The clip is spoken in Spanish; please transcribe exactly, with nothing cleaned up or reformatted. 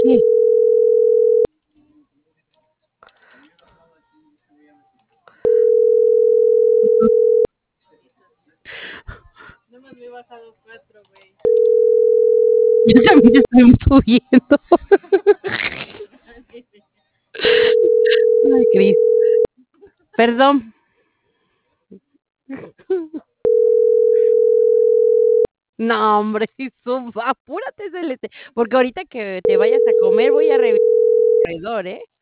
¿Qué? Ujú. Yo también estoy subiendo. Ay, Cris. Perdón. No, hombre, sí suba, apúrate, celeste, porque ahorita que te vayas a comer voy a revisar tu corredor, ¿eh?